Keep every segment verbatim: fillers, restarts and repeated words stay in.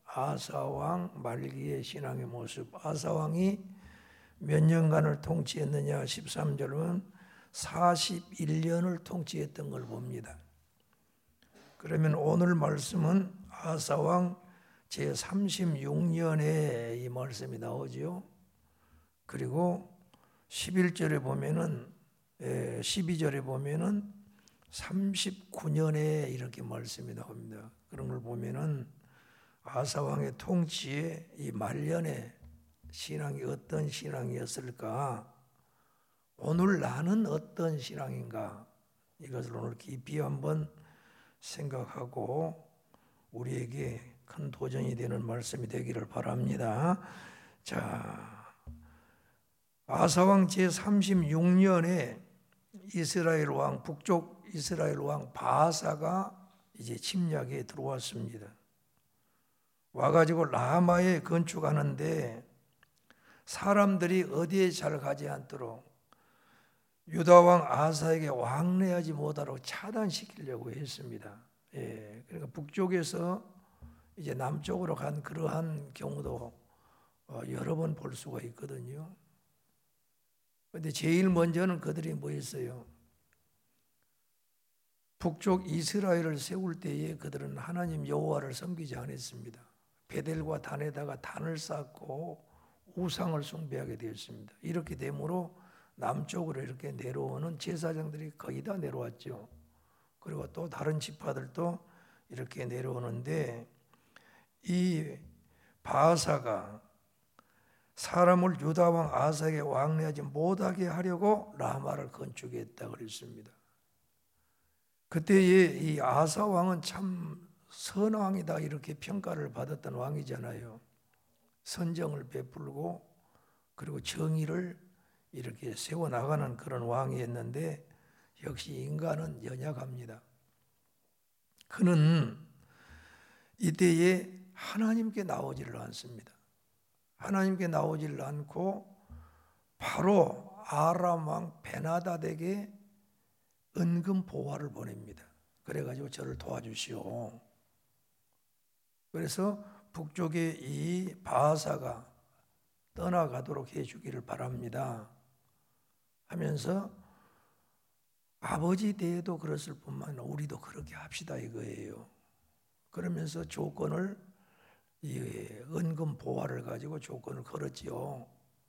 아사왕 말기의 신앙의 모습. 아사왕이 몇 년간을 통치했느냐? 십삼 절은 사십일 년을 통치했던 걸 봅니다. 그러면 오늘 말씀은 아사왕 제삼십육 년에 이 말씀이 나오지요. 그리고 십일 절에 보면은 십이 절에 보면은 삼십구 년에 이렇게 말씀이 나옵니다. 그런 걸 보면은 아사왕의 통치의 이 말년에 신앙이 어떤 신앙이었을까? 오늘 나는 어떤 신앙인가? 이것을 오늘 깊이 한번 생각하고 우리에게 큰 도전이 되는 말씀이 되기를 바랍니다. 자, 아사왕 제삼십육 년에 이스라엘 왕, 북쪽 이스라엘 왕 바사가 이제 침략에 들어왔습니다. 와가지고 라마에 건축하는데 사람들이 어디에 잘 가지 않도록 유다 왕 아사에게 왕래하지 못하도록 차단시키려고 했습니다. 예, 그러니까 북쪽에서 이제 남쪽으로 간 그러한 경우도 여러 번 볼 수가 있거든요. 그런데 제일 먼저는 그들이 뭐 했어요? 북쪽 이스라엘을 세울 때에 그들은 하나님 여호와를 섬기지 않았습니다. 베델과 단에다가 단을 쌓고 우상을 숭배하게 되었습니다. 이렇게 되므로 남쪽으로 이렇게 내려오는 제사장들이 거의 다 내려왔죠. 그리고 또 다른 지파들도 이렇게 내려오는데 이 바사가 사람을 유다 왕 아사에게 왕래하지 못하게 하려고 라마를 건축했다 그랬습니다. 그때의 이 아사 왕은 참 선왕이다 이렇게 평가를 받았던 왕이잖아요. 선정을 베풀고 그리고 정의를 이렇게 세워나가는 그런 왕이었는데 역시 인간은 연약합니다. 그는 이때에 하나님께 나오지를 않습니다. 하나님께 나오지를 않고 바로 아람 왕 베나닷에게 은금 보화를 보냅니다. 그래가지고 저를 도와주시오. 그래서 북쪽에 이 바사가 떠나가도록 해주기를 바랍니다 하면서 아버지 때에도 그랬을 뿐만 아니라 우리도 그렇게 합시다 이거예요. 그러면서 조건을 이 은금 보화를 가지고 조건을 걸었지요.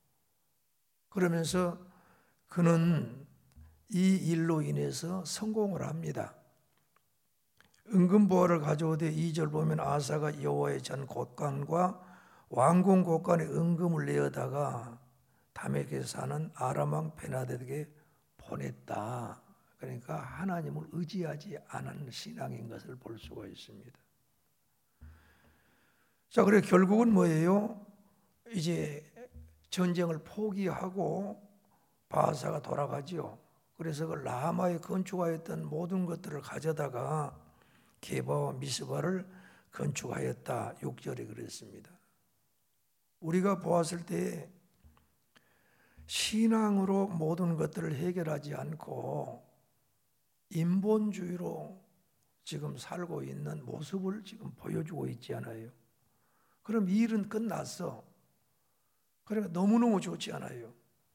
그러면서 그는 이 일로 인해서 성공을 합니다. 은금 보화를 가져오되 이 절 보면 아사가 여호와의 전 곳간과 왕궁 곳간에 은금을 내어다가 다메섹에 사는 아람 왕 베나닷에게 보냈다. 그러니까 하나님을 의지하지 않은 신앙인 것을 볼 수가 있습니다. 자, 그래 결국은 뭐예요? 이제 전쟁을 포기하고 바사가 돌아가지요. 그래서 그 라마에 건축하였던 모든 것들을 가져다가 게바와 미스바를 건축하였다. 육 절에 그랬습니다. 우리가 보았을 때 신앙으로 모든 것들을 해결하지 않고 인본주의로 지금 살고 있는 모습을 지금 보여주고 있지 않아요. 그럼 이 일은 끝났어. 그러니까 너무너무 좋지 않아요.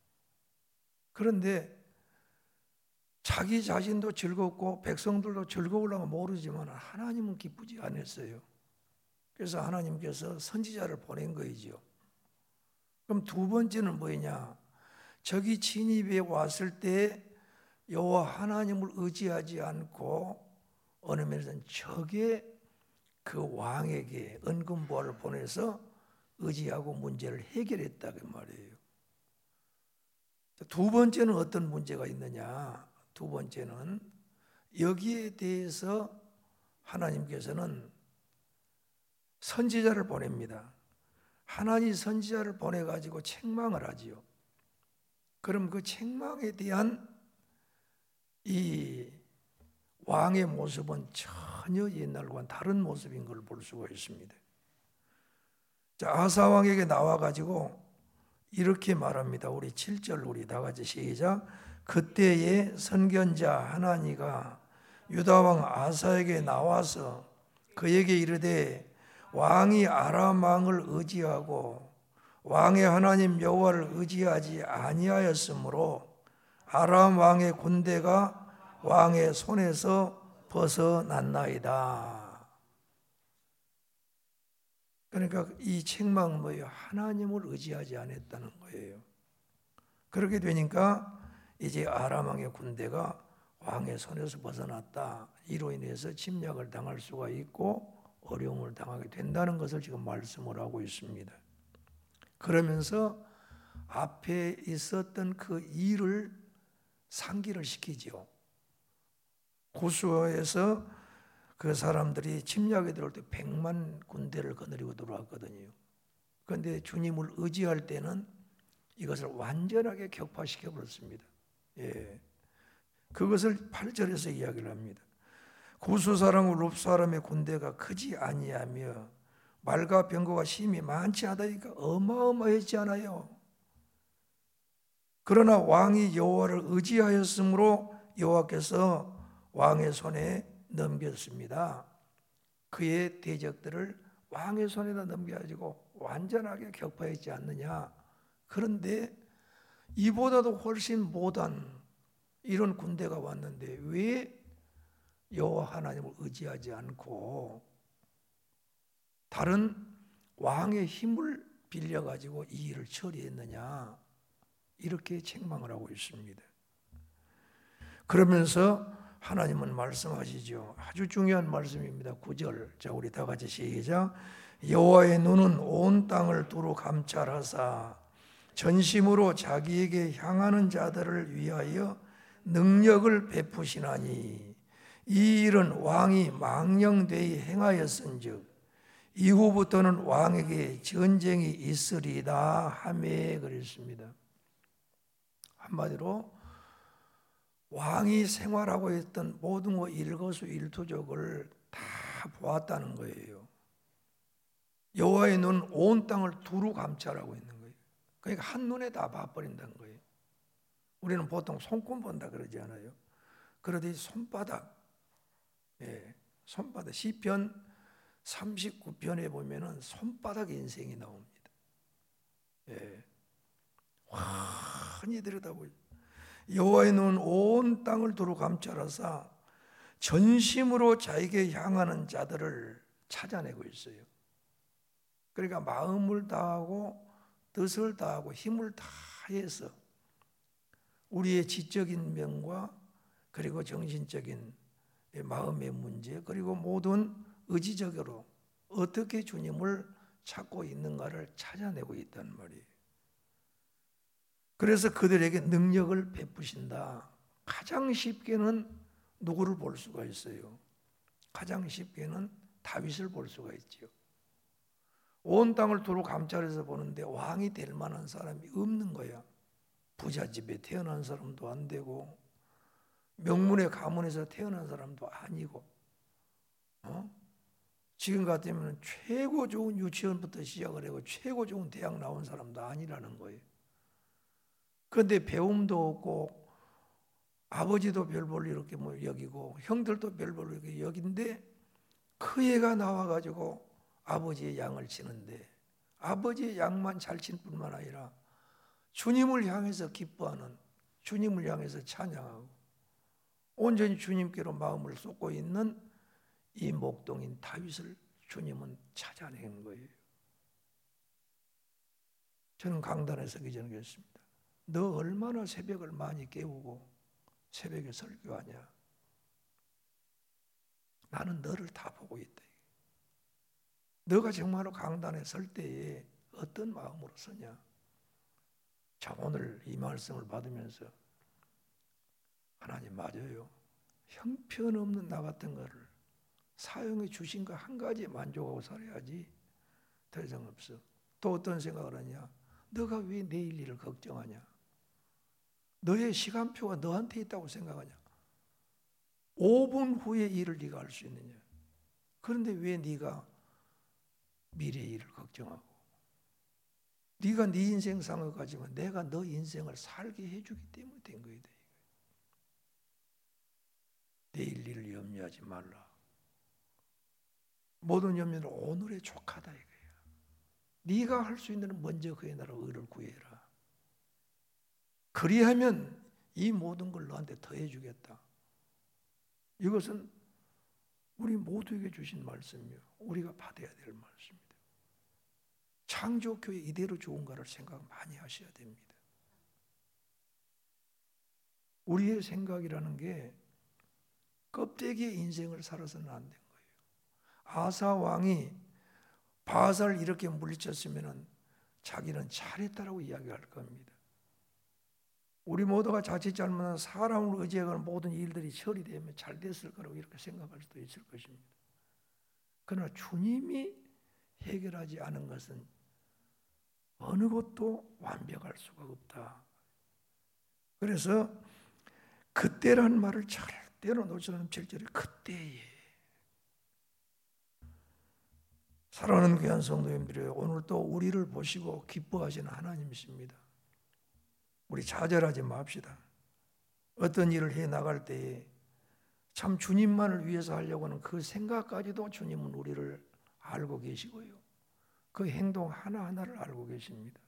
그런데 자기 자신도 즐겁고 백성들도 즐거우려고 모르지만 하나님은 기쁘지 않았어요. 그래서 하나님께서 선지자를 보낸 거이죠. 그럼 두 번째는 뭐냐? 적이 진입해 왔을 때 여호와 하나님을 의지하지 않고 어느 면에서는 적의 그 왕에게 은금보화를 보내서 의지하고 문제를 해결했다 그 말이에요. 두 번째는 어떤 문제가 있느냐? 두 번째는 여기에 대해서 하나님께서는 선지자를 보냅니다. 하나님 선지자를 보내가지고 책망을 하지요. 그럼 그 책망에 대한 이 왕의 모습은 전혀 옛날과는 다른 모습인 걸 볼 수가 있습니다. 자, 아사 왕에게 나와가지고 이렇게 말합니다. 우리 칠 절 우리 다 같이 시작. 그때의 선견자 하나니가 유다 왕 아사에게 나와서 그에게 이르되 왕이 아람 왕을 의지하고 왕의 하나님 여호와를 의지하지 아니하였으므로 아람 왕의 군대가 왕의 손에서 벗어났나이다. 그러니까 이 책망은 뭐예요? 하나님을 의지하지 않았다는 거예요. 그렇게 되니까 이제 아람 왕의 군대가 왕의 손에서 벗어났다. 이로 인해서 침략을 당할 수가 있고 어려움을 당하게 된다는 것을 지금 말씀을 하고 있습니다. 그러면서 앞에 있었던 그 일을 상기를 시키죠. 구스에서 그 사람들이 침략에 들어올 때 백만 군대를 거느리고 들어왔거든요. 그런데 주님을 의지할 때는 이것을 완전하게 격파시켜 버렸습니다. 예. 그것을 팔 절에서 이야기를 합니다. 구스 사람과 룹 사람의 군대가 크지 아니하며 말과 병거가 심히 많지 않다니까 어마어마했지 않아요. 그러나 왕이 여호와를 의지하였으므로 여호와께서 왕의 손에 넘겼습니다. 그의 대적들을 왕의 손에다 넘겨가지고 완전하게 격파했지 않느냐. 그런데 이보다도 훨씬 못한 이런 군대가 왔는데 왜 여호와 하나님을 의지하지 않고 다른 왕의 힘을 빌려가지고 이 일을 처리했느냐, 이렇게 책망을 하고 있습니다. 그러면서 하나님은 말씀하시죠. 아주 중요한 말씀입니다. 구 절. 자, 우리 다 같이 시작. 여호와의 눈은 온 땅을 두루 감찰하사 전심으로 자기에게 향하는 자들을 위하여 능력을 베푸시나니 이 일은 왕이 망령되이 행하였은즉 이후부터는 왕에게 전쟁이 있으리다 하매 그랬습니다. 한마디로 왕이 생활하고 있던 모든 것 일거수일투족을 다 보았다는 거예요. 여호와의 눈은 온 땅을 두루 감찰하고 있는 거예요. 그러니까 한눈에 다 봐버린다는 거예요. 우리는 보통 손금 본다 그러지 않아요? 그러듯이 손바닥, 예, 손바닥. 시편 삼십구 편에 보면은 손바닥 인생이 나옵니다. 예, 환히 들여다보죠. 여호와의 눈은 온 땅을 두루 감찰하사 전심으로 자에게 향하는 자들을 찾아내고 있어요. 그러니까 마음을 다하고 뜻을 다하고 힘을 다해서 우리의 지적인 면과 그리고 정신적인 마음의 문제 그리고 모든 의지적으로 어떻게 주님을 찾고 있는가를 찾아내고 있단 말이에요. 그래서 그들에게 능력을 베푸신다. 가장 쉽게는 누구를 볼 수가 있어요? 가장 쉽게는 다윗을 볼 수가 있죠. 온 땅을 두루 감찰해서 보는데 왕이 될 만한 사람이 없는 거야. 부잣집에 태어난 사람도 안 되고 명문의 가문에서 태어난 사람도 아니고, 어? 지금 같으면 최고 좋은 유치원부터 시작을 하고 최고 좋은 대학 나온 사람도 아니라는 거예요. 그런데 배움도 없고 아버지도 별 볼일 이렇게 뭐 여기고 형들도 별 볼일 이렇게 여긴데 그 애가 나와가지고 아버지의 양을 치는데 아버지의 양만 잘 칠 뿐만 아니라 주님을 향해서 기뻐하는, 주님을 향해서 찬양하고 온전히 주님께로 마음을 쏟고 있는 이 목동인 다윗을 주님은 찾아낸 거예요. 저는 강단에 서기 전에 그랬습니다. 너 얼마나 새벽을 많이 깨우고 새벽에 설교하냐? 나는 너를 다 보고 있다. 너가 정말로 강단에 설 때에 어떤 마음으로 서냐? 자, 오늘 이 말씀을 받으면서 하나님 맞아요. 형편없는 나 같은 거를 사용해 주신 거 한 가지에 만족하고 살아야지 더 이상 없어. 또 어떤 생각을 하냐? 너가 왜 내일 일을 걱정하냐? 너의 시간표가 너한테 있다고 생각하냐? 오 분 후의 일을 네가 할 수 있느냐? 그런데 왜 네가 미래의 일을 걱정하고 네가 네 인생 상을 가지면 내가 너 인생을 살게 해주기 때문에 된 거야. 내일 일을 염려하지 말라. 모든 염려는 오늘의 족하다 이거예요. 네가 할 수 있는 먼저 그의 나라 의를 구해라. 그리하면 이 모든 걸 너한테 더해 주겠다. 이것은 우리 모두에게 주신 말씀이요, 우리가 받아야 될 말씀입니다. 창조교회 이대로 좋은가를 생각 많이 하셔야 됩니다. 우리의 생각이라는 게 껍데기의 인생을 살아서는 안 된 거예요. 아사 왕이 바사를 이렇게 물리쳤으면 자기는 잘했다라고 이야기할 겁니다. 우리 모두가 자칫 잘못한 사람을 의지하는 모든 일들이 처리되면 잘 됐을 거라고 이렇게 생각할 수도 있을 것입니다. 그러나 주님이 해결하지 않은 것은 어느 것도 완벽할 수가 없다. 그래서 그때라는 말을 절대로 놓치지 않는 칠 절에 그때에. 사랑하는 귀한 성도님들이요, 오늘 또 우리를 보시고 기뻐하시는 하나님이십니다. 우리 좌절하지 맙시다. 어떤 일을 해 나갈 때에 참 주님만을 위해서 하려고 하는 그 생각까지도 주님은 우리를 알고 계시고요, 그 행동 하나하나를 알고 계십니다.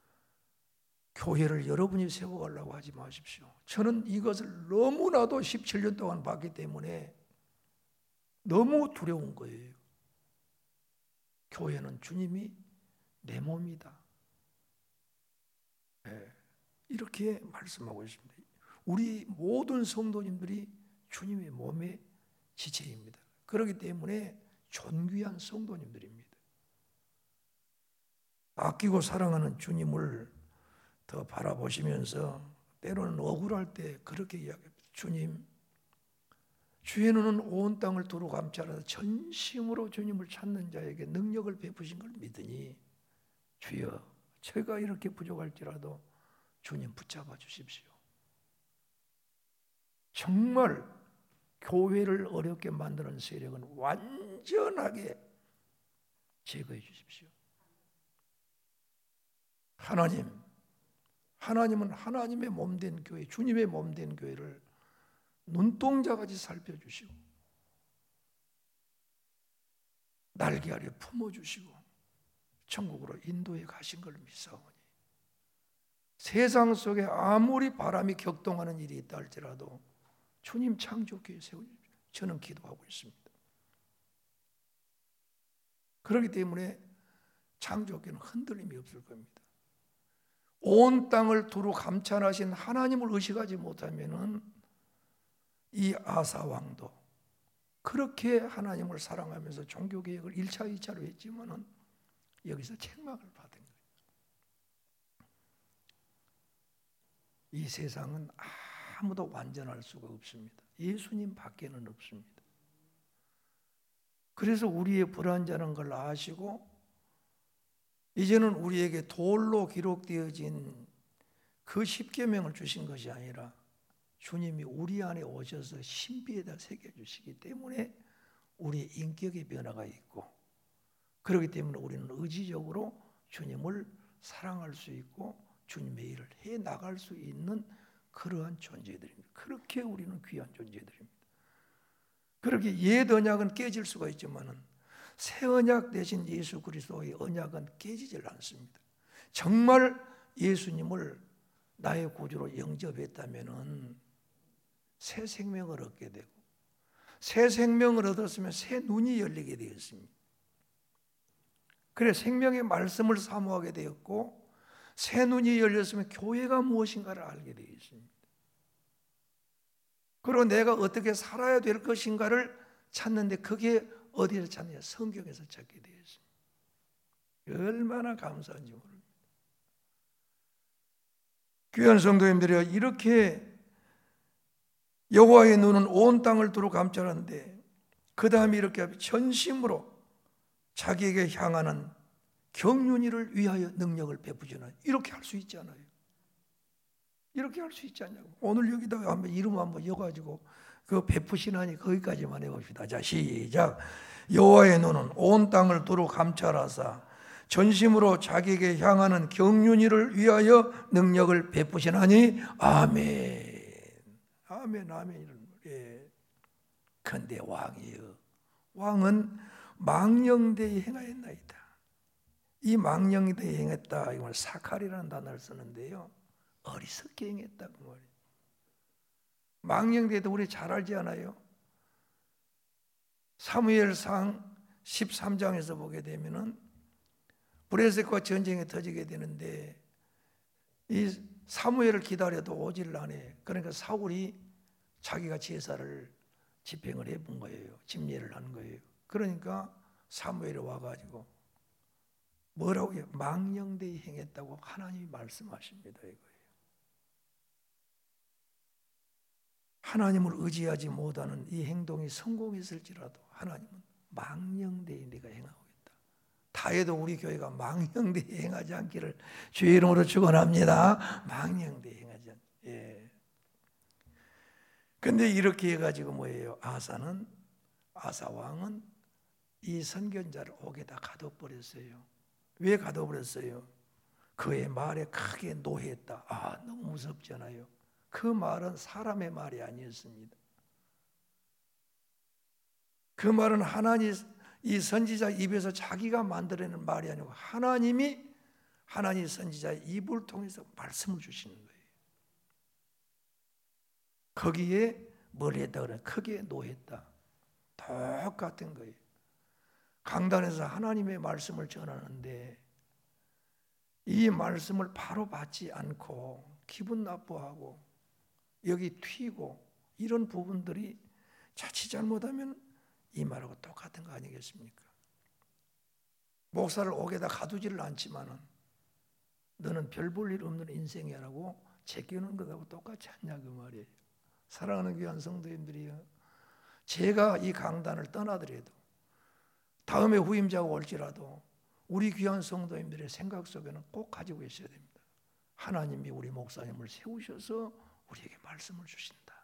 교회를 여러분이 세워가려고 하지 마십시오. 저는 이것을 너무나도 십칠 년 동안 봤기 때문에 너무 두려운 거예요. 교회는 주님이 내 몸이다. 네, 이렇게 말씀하고 있습니다. 우리 모든 성도님들이 주님의 몸의 지체입니다. 그렇기 때문에 존귀한 성도님들입니다. 아끼고 사랑하는 주님을 더 바라보시면서 때로는 억울할 때 그렇게 이야기합니다. 주님, 주의 눈은 온 땅을 두루 감찰하사 전심으로 주님을 찾는 자에게 능력을 베푸신 걸 믿으니 주여, 제가 이렇게 부족할지라도 주님 붙잡아 주십시오. 정말 교회를 어렵게 만드는 세력은 완전하게 제거해 주십시오. 하나님, 하나님은 하나님의 몸된 교회, 주님의 몸된 교회를 눈동자같이 살펴주시고 날개 아래 품어주시고 천국으로 인도해 가신 걸 믿사오니 세상 속에 아무리 바람이 격동하는 일이 있다 할지라도 주님 창조교회 세워주십시오. 저는 기도하고 있습니다. 그렇기 때문에 창조교회는 흔들림이 없을 겁니다. 온 땅을 두루 감찰하신 하나님을 의식하지 못하면은 이 아사 왕도 그렇게 하나님을 사랑하면서 종교개혁을 일 차, 이 차로 했지만은 여기서 책망을 받은 거예요. 이 세상은 아무도 완전할 수가 없습니다. 예수님 밖에는 없습니다. 그래서 우리의 불완전한 걸 아시고 이제는 우리에게 돌로 기록되어진 그 십계명을 주신 것이 아니라 주님이 우리 안에 오셔서 신비에다 새겨주시기 때문에 우리의 인격의 변화가 있고, 그렇기 때문에 우리는 의지적으로 주님을 사랑할 수 있고 주님의 일을 해 나갈 수 있는 그러한 존재들입니다. 그렇게 우리는 귀한 존재들입니다. 그렇게 옛 언약은 깨질 수가 있지만은 새 언약 대신 예수 그리스도의 언약은 깨지질 않습니다. 정말 예수님을 나의 구주로 영접했다면은 새 생명을 얻게 되고, 새 생명을 얻었으면 새 눈이 열리게 되었습니다. 그래 생명의 말씀을 사모하게 되었고, 새 눈이 열렸으면 교회가 무엇인가를 알게 되었습니다. 그리고 내가 어떻게 살아야 될 것인가를 찾는데 그게 어디서 찾느냐? 성경에서 찾게 되었습니다. 얼마나 감사한지 모릅니다. 귀한 성도님들이여, 이렇게 여호와의 눈은 온 땅을 두루 감찰하는데 그 다음에 이렇게 전심으로 자기에게 향하는 경륜이를 위하여 능력을 베푸시나, 이렇게 할 수 있잖아요. 이렇게 할 수 있지 않냐고. 오늘 여기다가 한번 이름 한번 여가지고 그 베푸시나니 거기까지만 해봅시다. 자, 시작. 여호와의 눈은 온 땅을 두루 감찰하사 전심으로 자기에게 향하는 경륜이를 위하여 능력을 베푸시나니. 아멘. 아멘, 아멘. 예. 근데 왕이여, 왕은 망령되이 행하였나이다. 이 망령되이 행했다 이걸 사칼이라는 단어를 쓰는데요, 어리석게 행했다 그 말이에요. 망령되이도 우리 잘 알지 않아요? 사무엘상 십삼 장에서 보게 되면은 브레셋과 전쟁이 터지게 되는데 이 사무엘을 기다려도 오질 않아요. 그러니까 사울이 자기가 제사를 집행을 해본 거예요. 집례를 한 거예요. 그러니까 사무엘이 와가지고 뭐라고 해요? 망령되이 행했다고 하나님이 말씀하십니다. 이거예요. 하나님을 의지하지 못하는 이 행동이 성공했을지라도 하나님은 망령되이 네가 행하고 있다. 다해도 우리 교회가 망령되이 행하지 않기를 주의 이름으로 축원합니다. 망령되이 행하지 않. 예. 근데 이렇게 해가지고 뭐예요? 아사는 아사 왕은 이 선견자를 옥에다 가둬버렸어요. 왜 가둬버렸어요? 그의 말에 크게 노했다. 아, 너무 무섭잖아요. 그 말은 사람의 말이 아니었습니다. 그 말은 하나님, 이 선지자 입에서 자기가 만들어내는 말이 아니고 하나님이 하나님 선지자의 입을 통해서 말씀을 주시는 거예요. 거기에 뭘 했다 그래? 크게 노했다. 똑같은 거예요. 강단에서 하나님의 말씀을 전하는데 이 말씀을 바로 받지 않고 기분 나빠하고 여기 튀고 이런 부분들이 자칫 잘못하면 이 말하고 똑같은 거 아니겠습니까? 목사를 옥에다 가두지를 않지만은 너는 별 볼 일 없는 인생이라고 제끼는 것하고 똑같지 않냐 그 말이에요. 사랑하는 귀한 성도님들이요, 제가 이 강단을 떠나더라도 다음에 후임자가 올지라도 우리 귀한 성도님들의 생각 속에는 꼭 가지고 있어야 됩니다. 하나님이 우리 목사님을 세우셔서 우리에게 말씀을 주신다.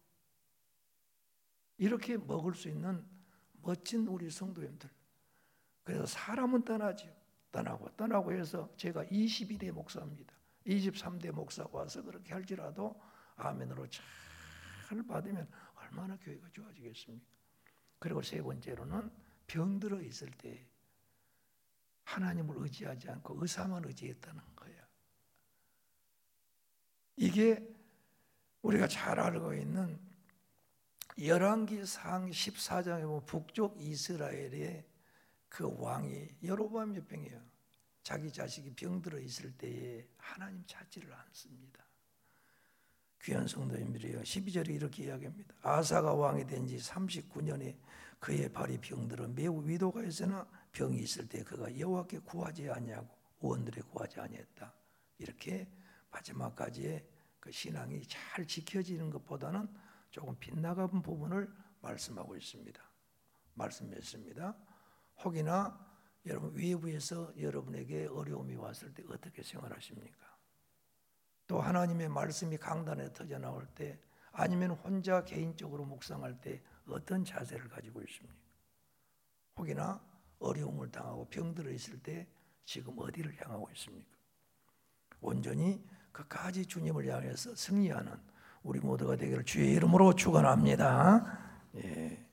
이렇게 먹을 수 있는 멋진 우리 성도님들. 그래서 사람은 떠나죠. 떠나고 떠나고 해서 제가 이십이 대 목사입니다. 이십삼 대 목사가 와서 그렇게 할지라도 아멘으로 잘 받으면 얼마나 교회가 좋아지겠습니까? 그리고 세 번째로는 병들어 있을 때 하나님을 의지하지 않고 의사만 의지했다는 거야. 이게 우리가 잘 알고 있는 열왕기상 십사 장에 보면 북쪽 이스라엘의 그 왕이 여로보암이 병이에요. 자기 자식이 병들어 있을 때에 하나님 찾지를 않습니다. 귀한 성도님들이요, 십이 절에 이렇게 이야기합니다. 아사가 왕이 된 지 삼십구 년에 그의 발이 병들어 매우 위도가 있으나 병이 있을 때 그가 여호와께 구하지 아니하고 의원들에 구하지 아니했다. 이렇게 마지막까지의 그 신앙이 잘 지켜지는 것보다는 조금 빗나간 부분을 말씀하고 있습니다. 말씀했습니다. 혹이나 여러분 외부에서 여러분에게 어려움이 왔을 때 어떻게 생활하십니까? 또 하나님의 말씀이 강단에 터져 나올 때 아니면 혼자 개인적으로 묵상할 때 어떤 자세를 가지고 있습니까? 혹이나 어려움을 당하고 병들어 있을 때 지금 어디를 향하고 있습니까? 온전히 끝까지 주님을 향해서 승리하는 우리 모두가 되기를 주의 이름으로 축원합니다. 예.